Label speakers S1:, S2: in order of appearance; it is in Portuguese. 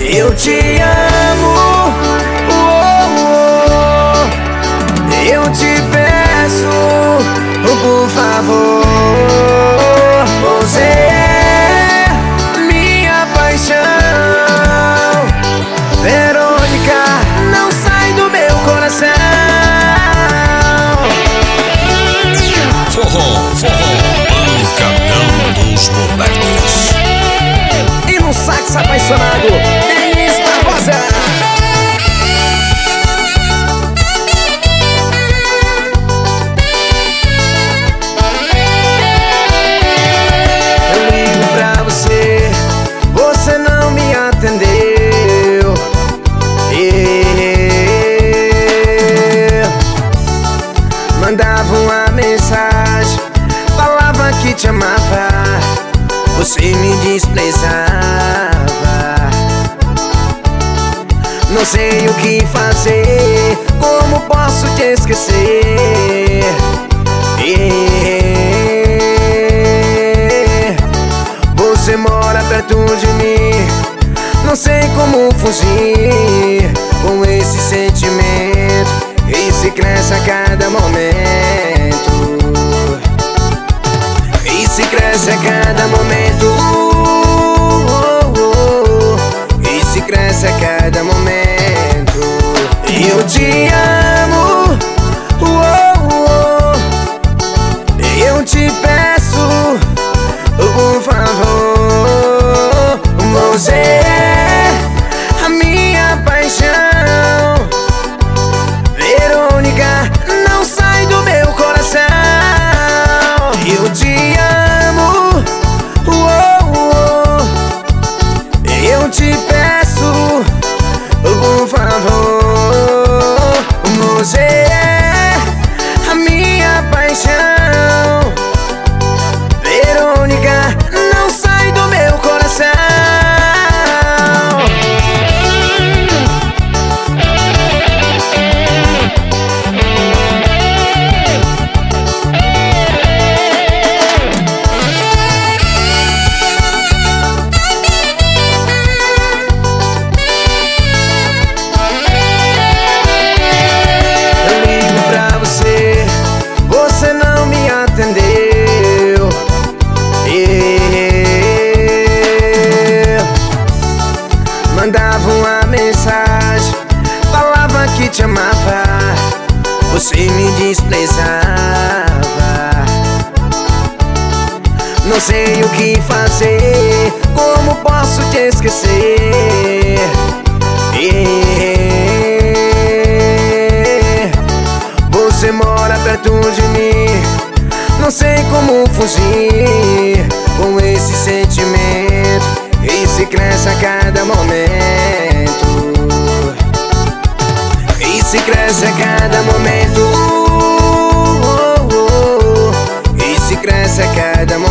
S1: Eu te amo, eu te peço, por favor. Você é minha paixão, Verônica, não sai do meu coração.
S2: Forró, pancadão dos moleques.
S1: E no sax apaixonado, Denis Barbosa. Eu ligo pra você, você não me atendeu. Mandava uma mensagem, falava que te amava, você me desprezava. Não sei o que fazer, como posso te esquecer? Você mora perto de mim, não sei como fugir com esse sentimento. E se cresce a cada momento, e se cresce a cada momento, e se cresce a cada momento. Eu te amo, eu te peço, por favor. Você é a minha paixão, Verônica, não sai do meu coração. Eu te amo, eu te peço, por favor. Você é a minha paixão, Verônica, não sai do meu coração. Você não me atendeu. Mandava uma mensagem, falava que te amava, você me desprezava. Não sei o que fazer, como posso te esquecer? Você mora perto de mim, não sei como fugir com esse sentimento. E se cresce a cada momento, e se cresce a cada momento, e se cresce a cada momento.